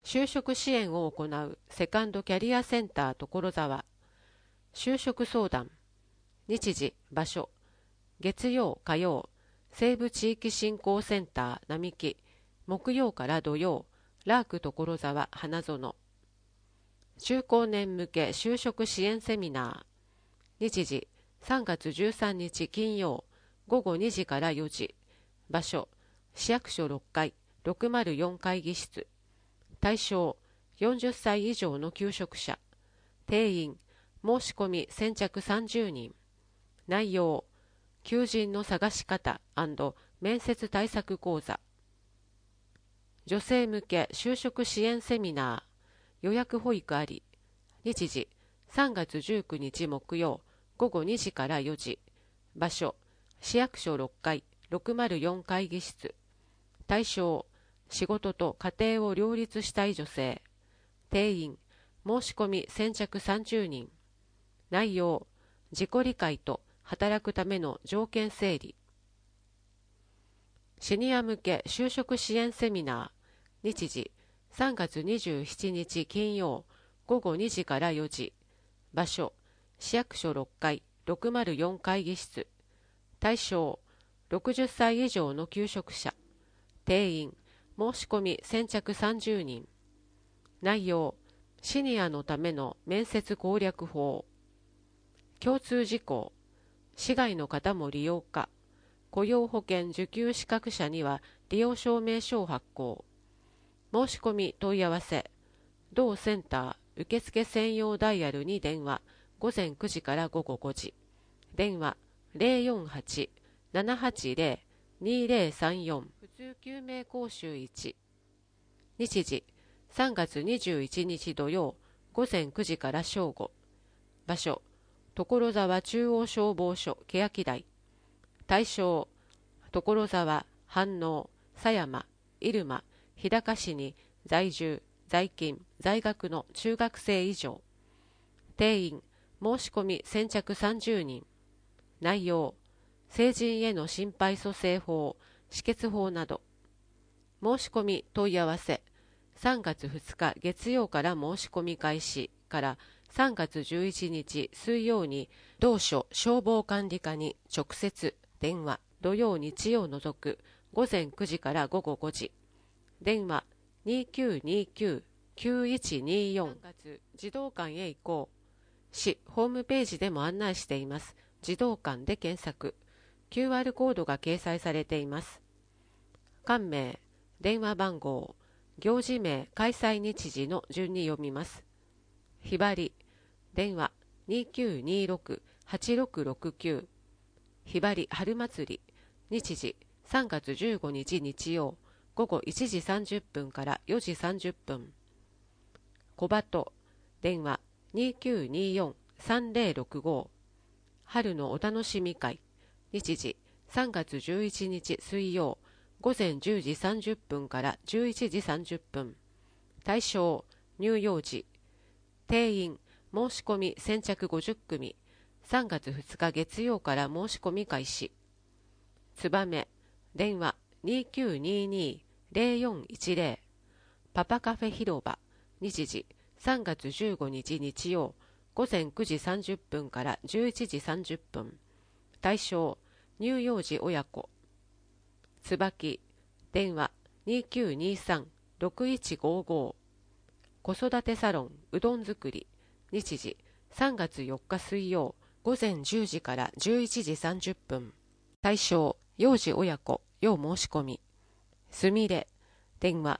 就職支援を行うセカンドキャリアセンター所沢。就職相談。日時、場所。月曜、火曜、西部地域振興センター並木。木曜から土曜、ラーク所沢花園。中高年向け就職支援セミナー。日時、3月13日金曜、午後2時から4時。場所、市役所6階、604会議室。対象、40歳以上の求職者。定員、申し込み先着30人。内容、求人の探し方&面接対策講座。女性向け就職支援セミナー。予約保育あり。日時、3月19日木曜、午後2時から4時。場所、市役所6階、604会議室。対象、仕事と家庭を両立したい女性。定員、申し込み先着30人。内容、自己理解と働くための条件整理。シニア向け就職支援セミナー。日時、3月27日金曜、午後2時から4時。場所、市役所6階、604会議室。対象、60歳以上の求職者。定員、申し込み先着30人。内容、シニアのための面接攻略法。共通事項、市外の方も利用可。雇用保険受給資格者には利用証明書を発行。申し込み問い合わせ。同センター受付専用ダイヤルに電話。午前9時から午後5時。電話048-780-2034。普通救命講習1。日時、3月21日土曜、午前9時から正午。場所、所沢中央消防署欅台。対象、所沢、飯能、狭山、入間、日高市に在住、在勤、在学の中学生以上。定員、申し込み先着30人。内容、成人への心肺蘇生法、止血法など。申し込み問い合わせ。3月2日月曜から申し込み開始から3月11日水曜に同所消防管理課に直接電話。土曜日曜除く午前9時から午後5時。電話2929-9124。3月児童館へ行こう。市ホームページでも案内しています。児童館で検索。QR コードが掲載されています。館名、電話番号、行事名、開催日時の順に読みます。ひばり、電話2926-8669。ひばり春祭り。日時、3月15日日曜、午後1時30分から4時30分。小鳩、電話2924-3065。春のお楽しみ会。日時、3月11日水曜、午前10時30分から11時30分。対象、乳幼児。定員、申し込み先着50組。3月2日月曜から申し込み開始。つばめ、電話2922-0410。パパカフェ広場。日時、3月15日日曜、午前9時30分から11時30分。対象、乳幼児親子。つばき、電話2923-6155。子育てサロンうどん作り。日時、3月4日水曜、午前10時から11時30分。対象、幼児親子、要申し込み。すみれ、電話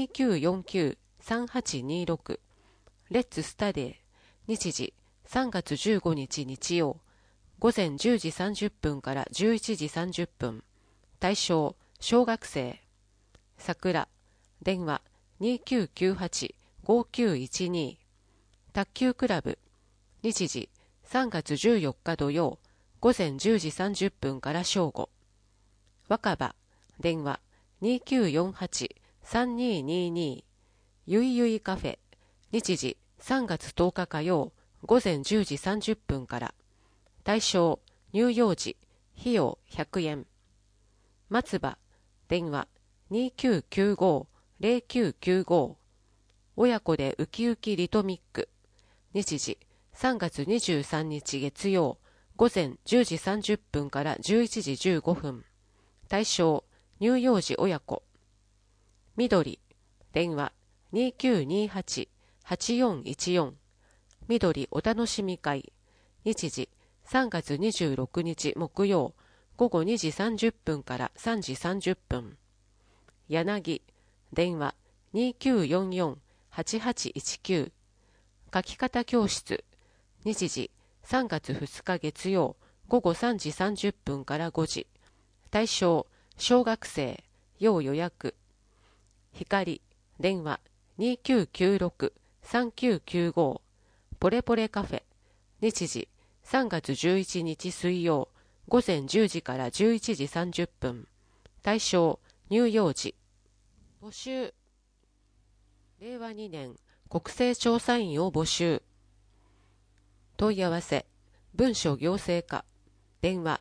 2949-3826。レッツスタデー。日時、3月15日日曜、午前10時30分から11時30分。対象、小学生。桜、電話2998-5912。卓球クラブ。日時、3月14日土曜、午前10時30分から正午。若葉、電話2948-3222。ゆいゆいカフェ。日時、3月10日火曜、午前10時30分から。対象、乳幼児。費用100円。松葉、電話2995-0995。 親子でウキウキリトミック。日時3月23日月曜午前10時30分から11時15分。対象乳幼児親子。緑電話 2928-8414 緑お楽しみ会。日時3月26日木曜午後2時30分から3時30分。柳電話 2944-8819 書き方教室。日時3月2日月曜午後3時30分から5時。対象小学生。要予約。光電話 2996-3995 ポレポレカフェ。日時3月11日水曜午前10時から11時30分。対象乳幼児。募集令和2年国勢調査員を募集。問い合わせ文書行政課。電話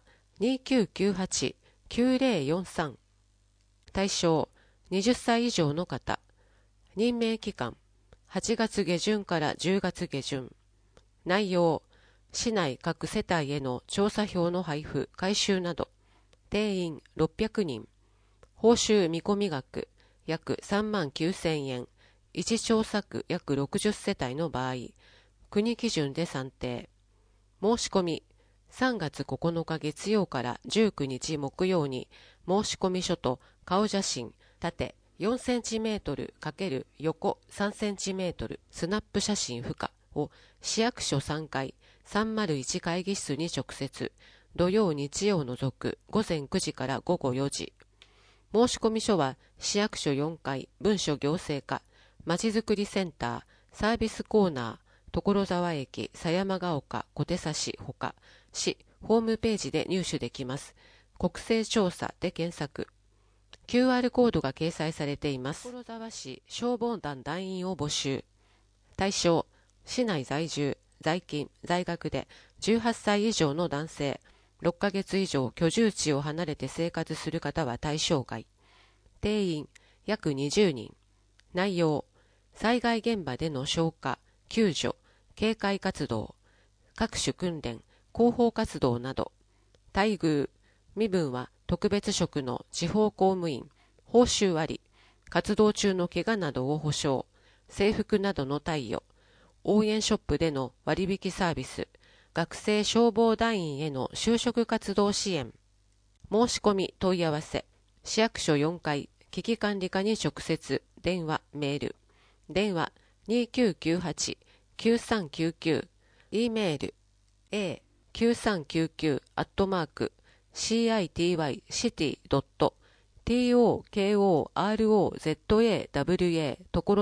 2998-9043。対象20歳以上の方。任命期間8月下旬から10月下旬。内容市内各世帯への調査票の配布回収など。定員600人。報酬見込み額約3万9000円。1調査区約60世帯の場合、国基準で算定。申し込み3月9日月曜から19日木曜に申し込み書と顔写真縦4センチメートル×横3センチメートルスナップ写真付加を市役所3階301会議室に直接土曜日曜除く午前9時から午後4時。申し込み書は市役所4階文書行政課まちづくりセンターサービスコーナー所沢駅狭山ヶ丘小手指ほか市ホームページで入手できます。国勢調査で検索。QR コードが掲載されています。所沢市消防団団員を募集。対象市内在住在勤在学で18歳以上の男性。6ヶ月以上居住地を離れて生活する方は対象外。定員約20人。内容災害現場での消火、救助、警戒活動、各種訓練、広報活動など。待遇身分は特別職の地方公務員。報酬あり。活動中の怪我などを保障。制服などの貸与。応援ショップでの割引サービス。学生消防団員への就職活動支援。申し込み問い合わせ市役所4階危機管理課に直接電話メール。電話 2998-9399 E メール a9399@city.tokorozawa.lg.jp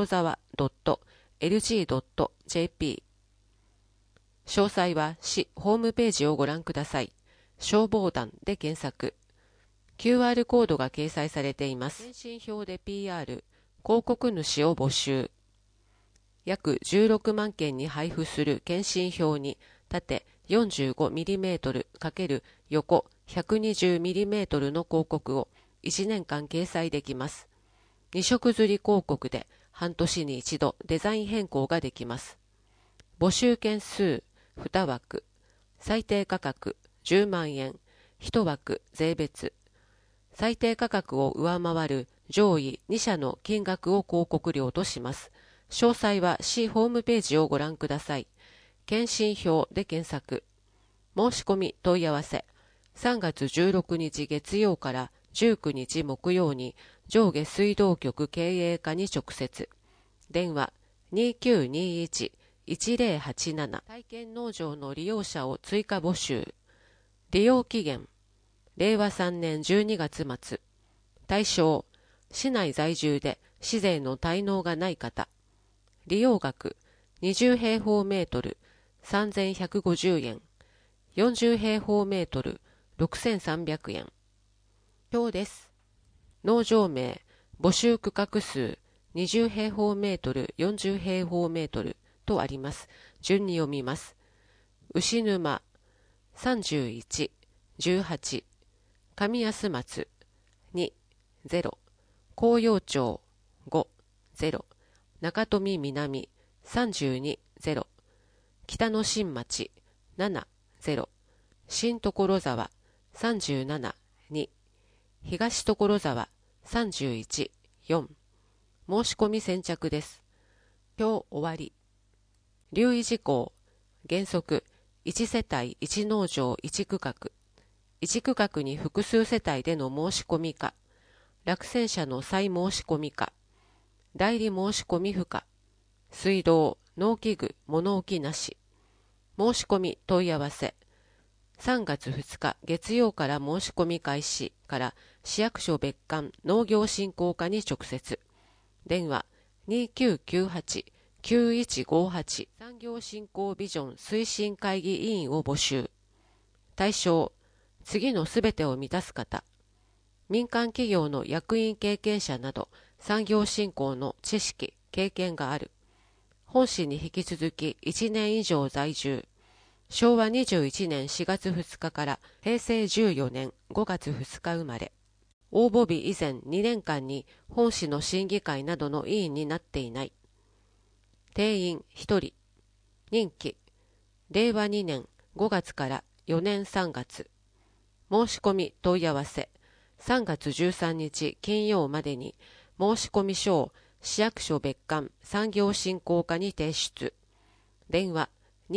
詳細は市ホームページをご覧ください。消防団で検索。QR コードが掲載されています。検針票で PR、広告主を募集。約16万件に配布する検針票に縦 45mm× 横 120mm の広告を1年間掲載できます。2色刷り広告で半年に一度デザイン変更ができます。募集件数2枠。最低価格10万円。1枠税別。最低価格を上回る上位2社の金額を広告料とします。詳細は市ホームページをご覧ください。検針票で検索。申し込み問い合わせ3月16日月曜から19日木曜に上下水道局経営課に直接。電話 2921-1087 体験農場の利用者を追加募集。利用期限令和3年12月末。対象市内在住で市税の滞納がない方。利用額20平方メートル3150円。40平方メートル6300円。表です。農場名募集区画数20平方メートル40平方メートルとあります。順に読みます。牛沼31、18、上安松2、0、紅葉町5、0、 中富南32-0、北の新町7-0、新所沢37-2、東所沢31-4。申し込み先着です。今日終わり。留意事項。原則、1世帯1農場1区画。1区画に複数世帯での申し込みか、落選者の再申し込みか、代理申し込み不可、水道、農機具、物置なし。申し込み問い合わせ。3月2日月曜から申し込み開始から市役所別館農業振興課に直接。電話2998-9158産業振興ビジョン推進会議委員を募集。対象、次のすべてを満たす方。民間企業の役員経験者など産業振興の知識、経験がある。本市に引き続き1年以上在住。昭和21年4月2日から平成14年5月2日生まれ。応募日以前2年間に本市の審議会などの委員になっていない。定員1人。任期。令和2年5月から4年3月。申し込み問い合わせ。3月13日金曜までに申し込み書を市役所別館産業振興課に提出。電話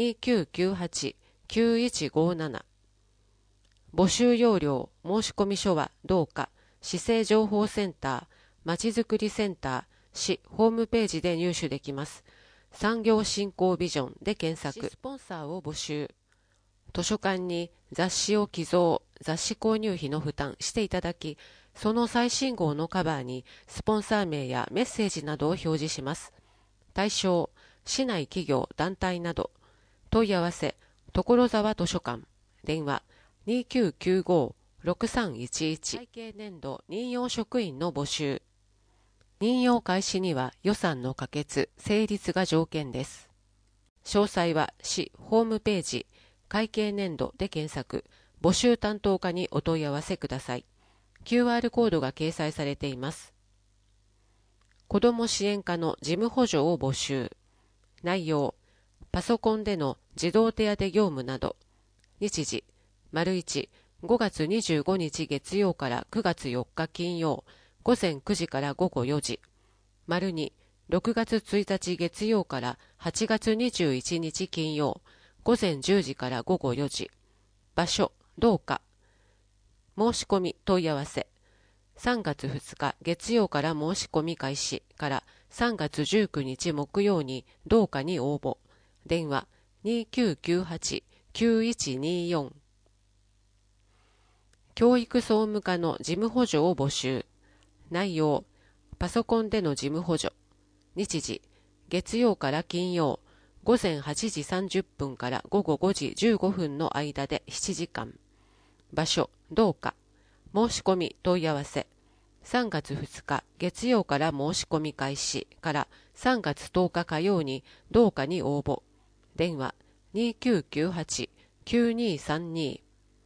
2998-9157。募集要領申し込み書はどうか市政情報センター、まちづくりセンター、市ホームページで入手できます。産業振興ビジョンで検索。スポンサーを募集。図書館に雑誌を寄贈、雑誌購入費の負担していただき、その最新号のカバーにスポンサー名やメッセージなどを表示します。対象、市内企業、団体など。問い合わせ、所沢図書館。電話、2995-6311。会計年度任用職員の募集。任用開始には予算の可決・成立が条件です。詳細は市ホームページ、会計年度で検索、募集担当課にお問い合わせください。QR コードが掲載されています。子ども支援課の事務補助を募集。内容、パソコンでの児童手当業務など。日時、1、5月25日月曜から9月4日金曜、午前9時から午後4時。2、6月1日月曜から8月21日金曜、午前10時から午後4時。場所、どうか。申し込み問い合わせ。3月2日月曜から申し込み開始から3月19日木曜にどうかに応募。電話2998-9124。教育総務課の事務補助を募集。内容、パソコンでの事務補助。日時、月曜から金曜、午前8時30分から午後5時15分の間で7時間。場所、どうか。申し込み問い合わせ。3月2日月曜から申し込み開始から3月10日火曜にどうかに応募。電話2998-9232。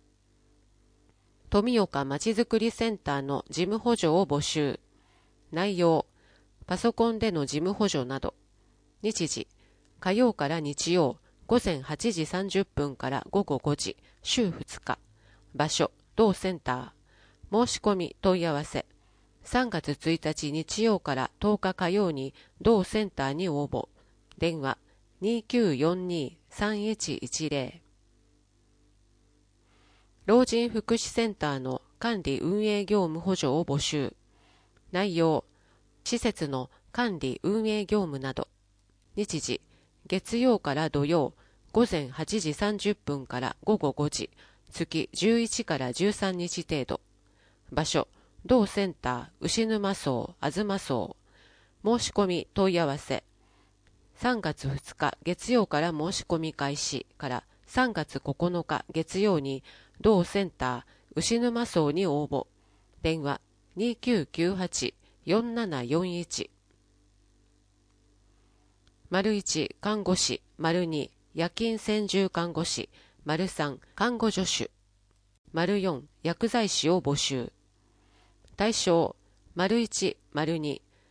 富岡まちづくりセンターの事務補助を募集。内容、パソコンでの事務補助など。日時、火曜から日曜、午前8時30分から午後5時、週2日。場所、同センター。申し込み問い合わせ。3月1日日曜から10日火曜に同センターに応募。電話2942-3110。老人福祉センターの管理運営業務補助を募集。内容、施設の管理運営業務など。日時、月曜から土曜、午前8時30分から午後5時、月11から13日程度。場所、同センター、牛沼荘、東荘。申し込み問い合わせ。3月2日月曜から申し込み開始から3月9日月曜に同センター、牛沼荘に応募。電話2998-4741。1、看護師。2、夜勤専従看護師。3、看護助手。4、薬剤師を募集。対象、1、2、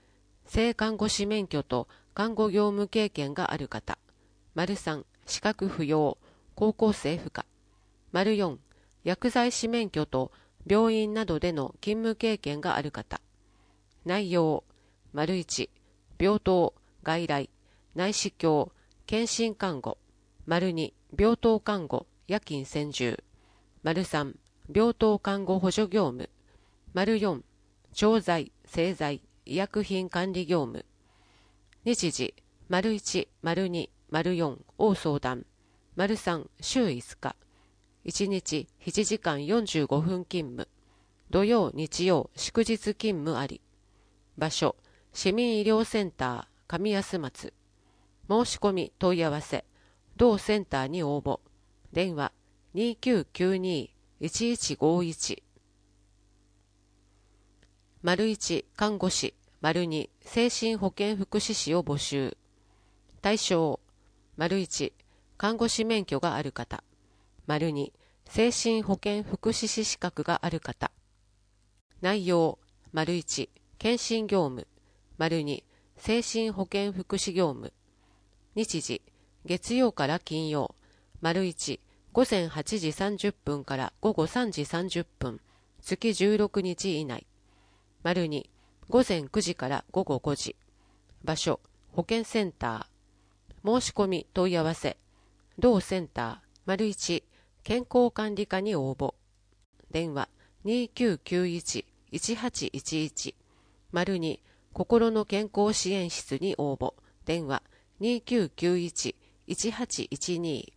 性看護師免許と看護業務経験がある方。3、資格不要、高校生不可。4、薬剤師免許と病院などでの勤務経験がある方。内容、1、病棟、外来、内視鏡、検診看護。2、病棟看護、夜勤専従。3、病棟看護補助業務。4、調剤、製剤、医薬品管理業務。日時、1、2、4を相談。3、週5日。1日7時間45分勤務。土曜、日曜、祝日勤務あり。場所、市民医療センター、上安松。申し込み、問い合わせ、同センターに応募。電話、2992-1151。1、看護師。2、精神保健福祉士を募集。対象、1、看護師免許がある方。2、精神保健福祉士資格がある方。内容、1、検診業務。2、精神保健福祉業務。日時、月曜から金曜。1、午前8時30分から午後3時30分。月16日以内。2、午前9時から午後5時。場所、保健センター。申し込み、問い合わせ。同センター。1、健康管理課に応募。電話、2991-1811。2、心の健康支援室に応募。電話、2991-1812。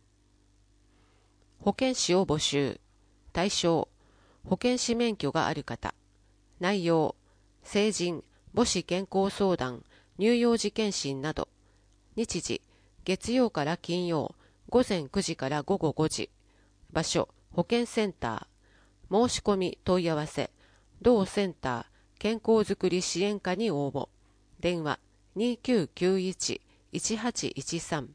保健師を募集。対象、保健師免許がある方。内容、成人、母子健康相談、乳幼児健診など。日時、月曜から金曜、午前9時から午後5時。場所、保健センター。申し込み、問い合わせ。同センター、健康づくり支援課に応募。電話、2991-1813。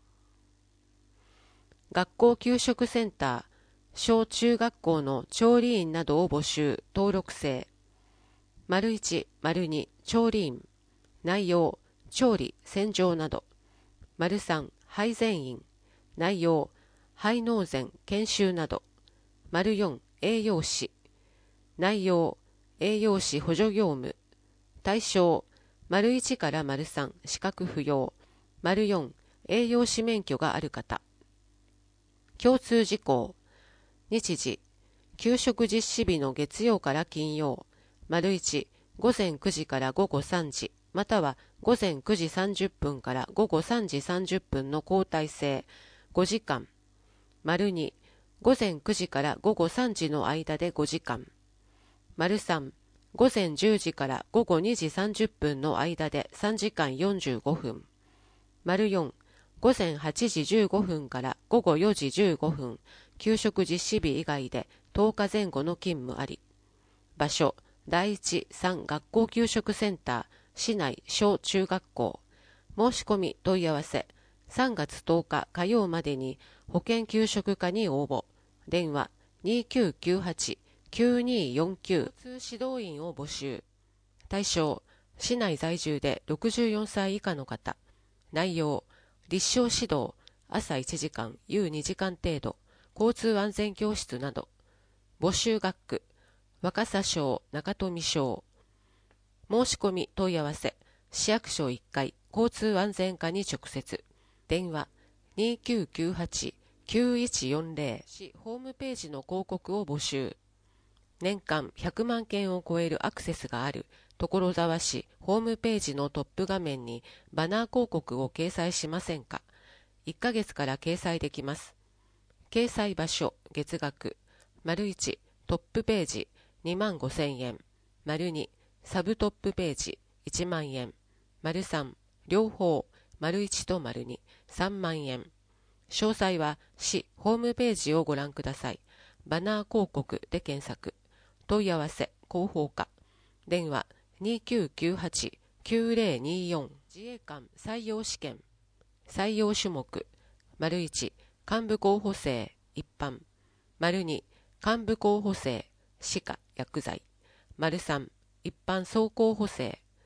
学校給食センター、小中学校の調理員などを募集。登録制。1、2、調理員。内容、調理、洗浄など。3、配膳員。内容、肺脳膳、研修など。4、栄養士。内容、栄養士補助業務。対象、1から3、資格不要。4、栄養士免許がある方。共通事項。日時、給食実施日の月曜から金曜。1、午前9時から午後3時、または午前9時30分から午後3時30分の交代制、5時間。2、午前9時から午後3時の間で5時間。3、午前10時から午後2時30分の間で3時間45分。4、午前8時15分から午後4時15分、給食実施日以外で10日前後の勤務あり。場所、第一3学校給食センター、市内小中学校。申し込み問い合わせ。3月10日火曜までに保健給食課に応募。電話、2998-9249。通指導員を募集。対象、市内在住で64歳以下の方。内容、立証指導、朝1時間、夕2時間程度、交通安全教室など。募集学区、若狭小、中富小。申し込み問い合わせ。市役所1階、交通安全課に直接。電話、2998-9140。市ホームページの広告を募集。年間100万件を超えるアクセスがある所沢市ホームページのトップ画面にバナー広告を掲載しませんか。1ヶ月から掲載できます。掲載場所、月額。1、トップページ、25,000円。2、サブトップページ、1万円。3、両方、1と2、3万円。詳細は市ホームページをご覧ください。バナー広告で検索。問い合わせ、広報課。電話、2998-9024。自衛官採用試験。採用種目。1、幹部候補生、一般。2、幹部候補生、歯科、薬剤。3、一般総候補生。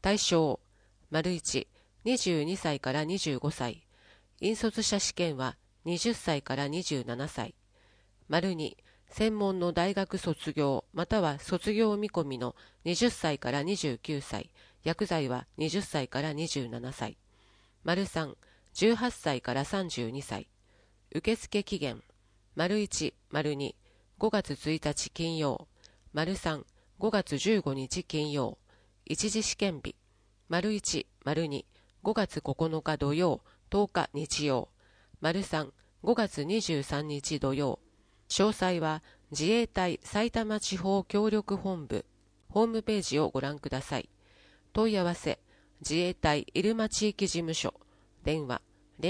対象、1、22歳から25歳。引率者試験は20歳から27歳。2、専門の大学卒業または卒業見込みの20歳から29歳。薬剤は20歳から27歳。3、18歳から32歳。受付期限、1、2、5月1日金曜。3、5月15日金曜。一次試験日、1、2、5月9日土曜、10日日曜。3、5月23日土曜。詳細は自衛隊埼玉地方協力本部ホームページをご覧ください。問い合わせ、自衛隊入間地域事務所、電話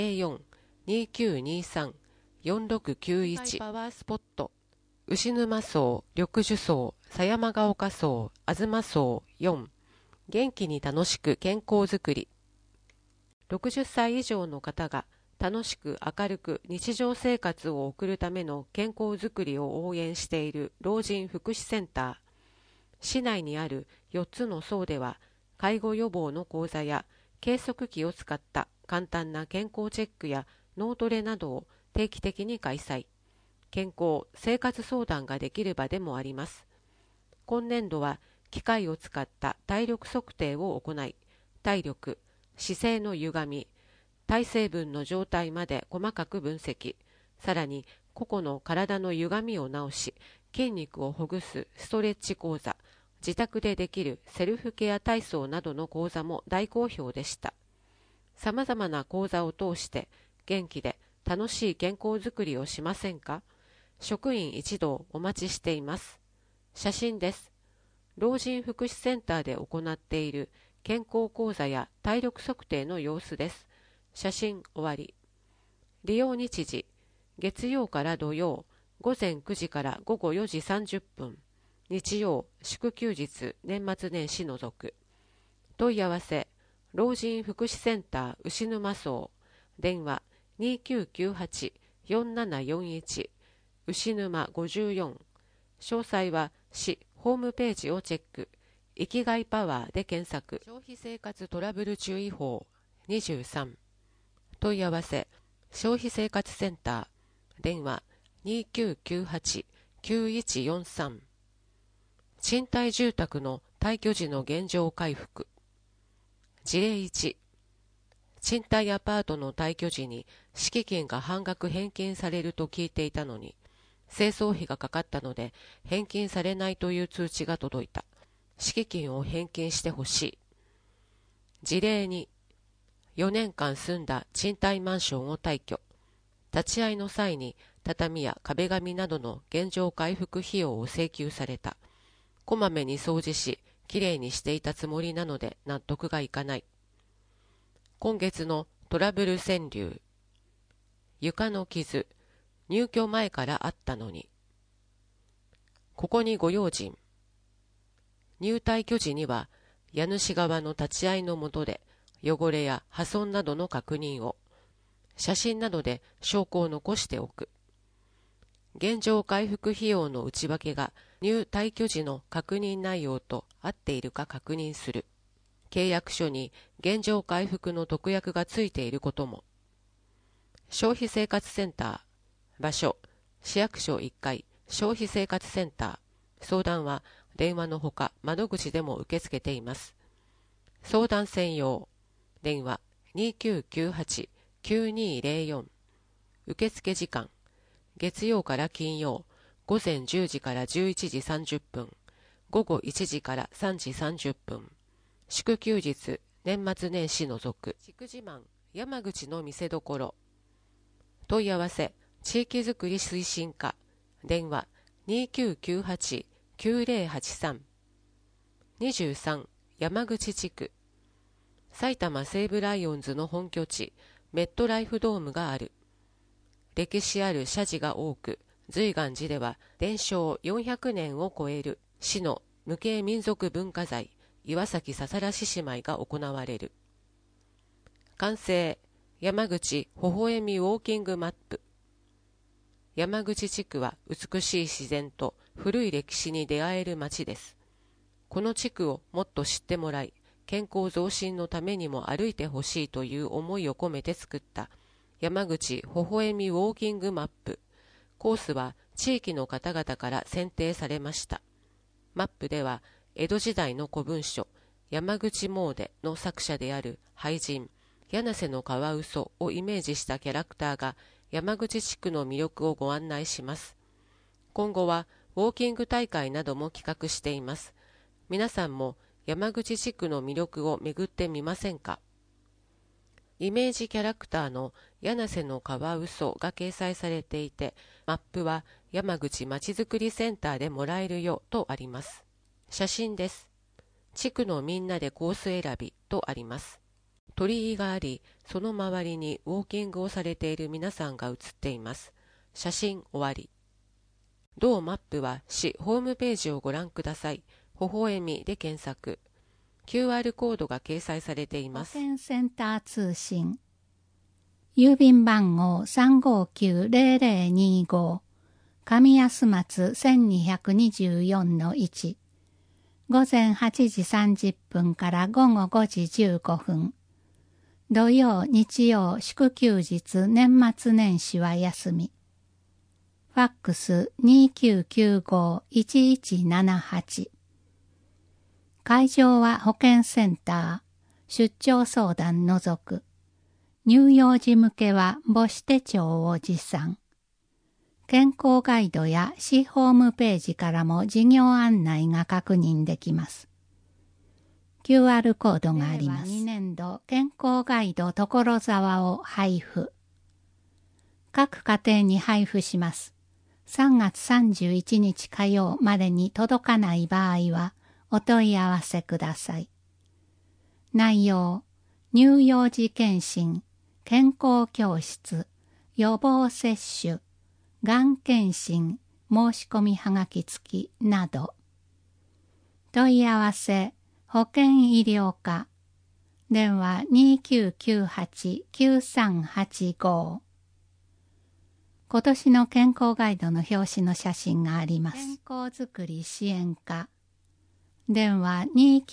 04-2923-4691。パワースポット、牛沼荘、緑樹荘、狭山ヶ丘荘、東荘4。元気に楽しく健康づくり。60歳以上の方が楽しく明るく日常生活を送るための健康づくりを応援している老人福祉センター。市内にある4つの荘では、介護予防の講座や計測器を使った簡単な健康チェックや脳トレなどを定期的に開催。健康・生活相談ができる場でもあります。今年度は機械を使った体力測定を行い、体力、姿勢の歪み、体成分の状態まで細かく分析、さらに個々の体の歪みを直し、筋肉をほぐすストレッチ講座、自宅でできるセルフケア体操などの講座も大好評でした。さまざまな講座を通して元気で楽しい健康づくりをしませんか？職員一同お待ちしています。写真です。老人福祉センターで行っている健康講座や体力測定の様子です。写真終わり。利用日時、月曜から土曜、午前9時から午後4時30分。日曜、祝休日、年末年始除く。問い合わせ、老人福祉センター牛沼荘。電話、2998-4741。牛沼54。詳細は市ホームページをチェック。生きがいパワーで検索。消費生活トラブル注意報23。問い合わせ、消費生活センター。電話2998-9143。賃貸住宅の退去時の現状回復。事例1。賃貸アパートの退去時に敷金が半額返金されると聞いていたのに、清掃費がかかったので返金されないという通知が届いた。敷金を返金してほしい。事例2。4年間住んだ賃貸マンションを退去。立ち会いの際に畳や壁紙などの現状回復費用を請求された。こまめに掃除し、きれいにしていたつもりなので納得がいかない。今月のトラブル川柳。床の傷、入居前からあったのに。ここにご用心。入退去時には、家主側の立ち会いのもとで、汚れや破損などの確認を、写真などで証拠を残しておく。現状回復費用の内訳が入退去時の確認内容と合っているか確認する。契約書に現状回復の特約がついていることも。消費生活センター。場所、市役所1階、消費生活センター。相談は電話のほか窓口でも受け付けています。相談専用。電話2998-9204。受付時間。月曜から金曜、午前10時から11時30分、午後1時から3時30分。祝休日、年末年始除く。地区自慢、山口の見せどころ。問い合わせ、地域づくり推進課。電話2998-9083。23、山口地区。埼玉西武ライオンズの本拠地、メットライフドームがある。歴史ある社寺が多く、瑞岩寺では伝承400年を超える市の無形民族文化財、岩崎ささら獅子舞が行われる。完成、山口微笑みウォーキングマップ。山口地区は美しい自然と古い歴史に出会える町です。この地区をもっと知ってもらい、 健康増進のためにも歩いてほしいという思いを込めて作った山口ほほえみウォーキングマップ。コースは地域の方々から選定されました。マップでは江戸時代の古文書山口詣の作者である俳人柳瀬のカワウソをイメージしたキャラクターが山口地区の魅力をご案内します。今後はウォーキング大会なども企画しています。皆さんも山口地区の魅力を巡ってみませんか。イメージキャラクターの柳瀬のカワウソが掲載されていて、マップは山口まちづくりセンターでもらえるよとあります。写真です。地区のみんなでコース選びとあります。鳥居があり、その周りにウォーキングをされている皆さんが写っています。写真終わり。同マップは市ホームページをご覧ください。ほほえみで検索。QR コードが掲載されています。 保健センター通信。郵便番号 359-0025 上安松 1224-1 午前8時30分から午後5時15分。土曜、日曜、祝休日、年末年始は休み。ファックス 2995-1178。会場は保健センター、出張相談除く。乳幼児向けは母子手帳を持参。健康ガイドや市ホームページからも事業案内が確認できます。QR コードがあります。2年度健康ガイド所沢を配布。各家庭に配布します。3月31日火曜までに届かない場合はお問い合わせください。内容、乳幼児健診、健康教室、予防接種、がん検診、申し込みはがき付きなど。問い合わせ、保健医療課、電話 2998-9385。今年の健康ガイドの表紙の写真があります。健康づくり支援課、電話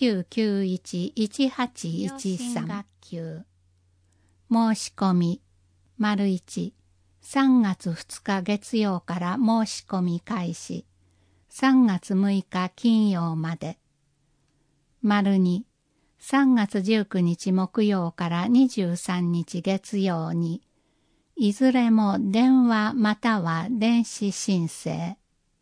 2991-1813。学級。申し込み、1、3月2日月曜から申し込み開始。3月6日金曜まで。2、3月19日木曜から23日月曜に、いずれも電話または電子申請。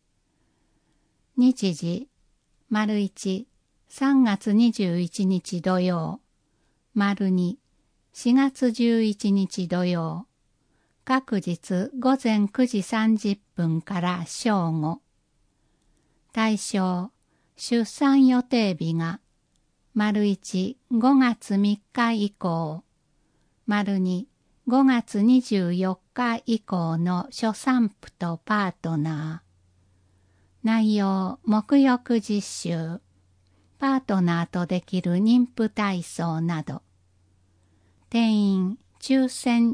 日時、1、3月21日土曜。2、4月11日土曜。各日午前9時30分から正午。対象、出産予定日が、1、5月3日以降。2、5月24日以降の初産婦とパートナー。内容、沐浴実習。パートナーとできる妊婦体操など。定員、抽選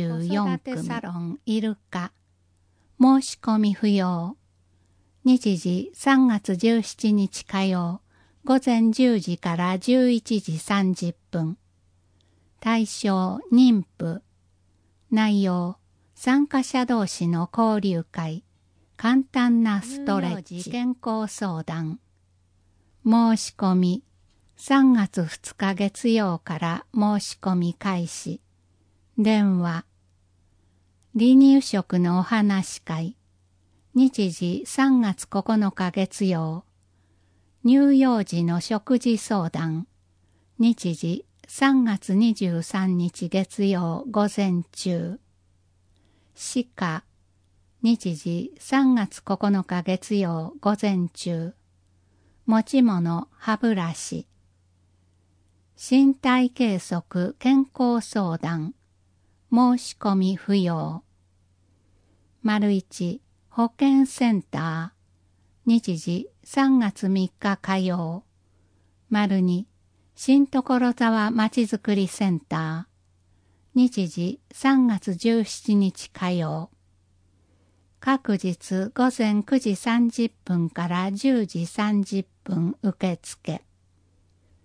24組。子育てサロンイルカ。申し込み不要。日時3月17日火曜。午前10時から11時30分。対象、妊婦。内容、参加者同士の交流会。簡単なストレッチ。健康相談。申し込み。3月2日月曜から申し込み開始。電話。離乳食のお話会。日時3月9日月曜。乳幼児の食事相談。日時3月23日月曜午前中。歯科。日時3月9日月曜午前中。持ち物歯ブラシ。身体計測健康相談。申し込み不要。1、保健センター。日時3月3日火曜。2、新所沢まちづくりセンター。日時3月17日火曜。各日午前9時30分から10時30分受付。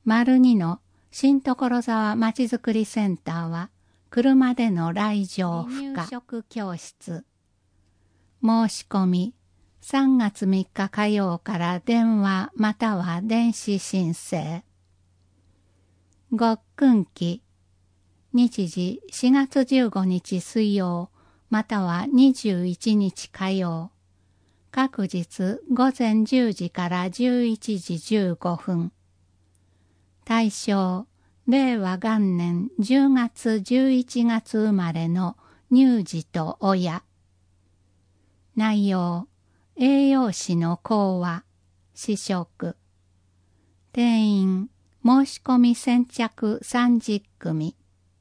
2の新所沢まちづくりセンターは、車での来場不可。入植教室。申し込み、3月3日火曜から電話または電子申請。ごっくん期。日時4月15日水曜または21日火曜。各日午前10時から11時15分。対象、令和元年10月11月生まれの乳児と親。内容、栄養士の講話、試食。定員、申し込み先着30組。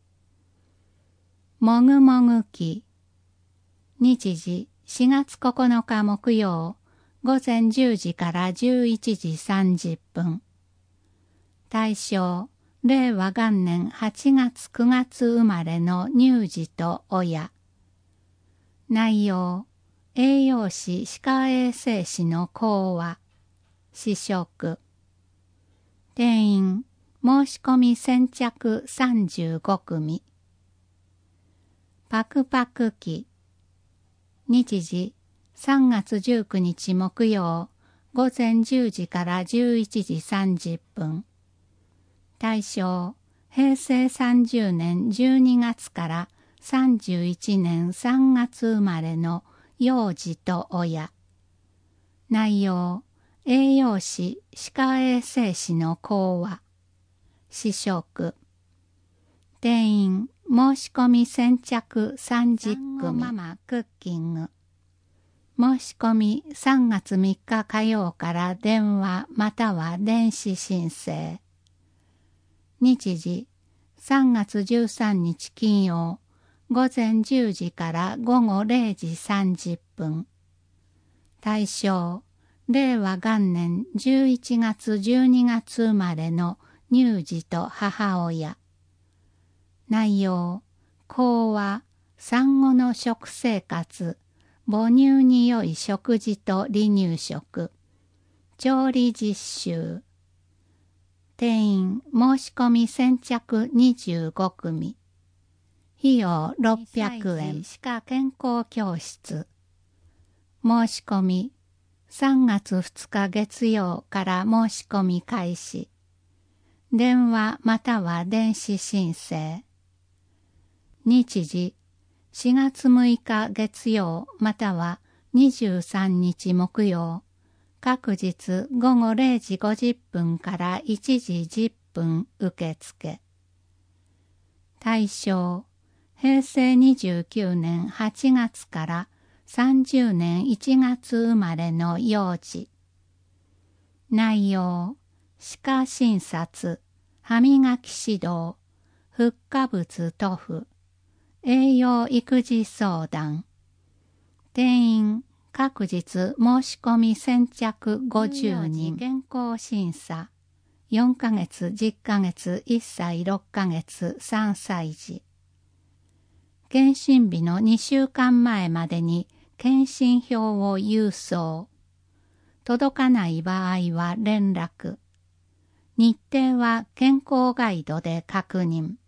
もぐもぐ期。日時4月9日木曜、午前10時から11時30分。対象、令和元年8月9月生まれの乳児と親。内容、栄養士歯科衛生士の講話、試食。定員、申し込み先着35組。パクパク期。日時、3月19日木曜、午前10時から11時30分。対象、平成30年12月から31年3月生まれの幼児と親。内容、栄養士歯科衛生士の講話。試食。定員、申し込み先着30組。ママクッキング。申し込み3月3日火曜から電話または電子申請。日時、3月13日金曜、午前10時から午後0時30分。対象、令和元年11月12月生まれの乳児と母親。内容、講話、産後の食生活、母乳に良い食事と離乳食、調理実習。定員、申し込み先着25組。費用600円。歯科健康教室。申し込み、3月2日月曜から申し込み開始。電話または電子申請。日時、4月6日月曜または23日木曜。各日午後0時50分から1時10分受付。対象、平成29年8月から30年1月生まれの幼児。内容、歯科診察、歯磨き指導、フッ化物塗布、栄養育児相談。定員、各日申し込み先着50人。健康審査。4ヶ月、10ヶ月、1歳6ヶ月、3歳児。検診日の2週間前までに検診票を郵送。届かない場合は連絡。日程は健康ガイドで確認。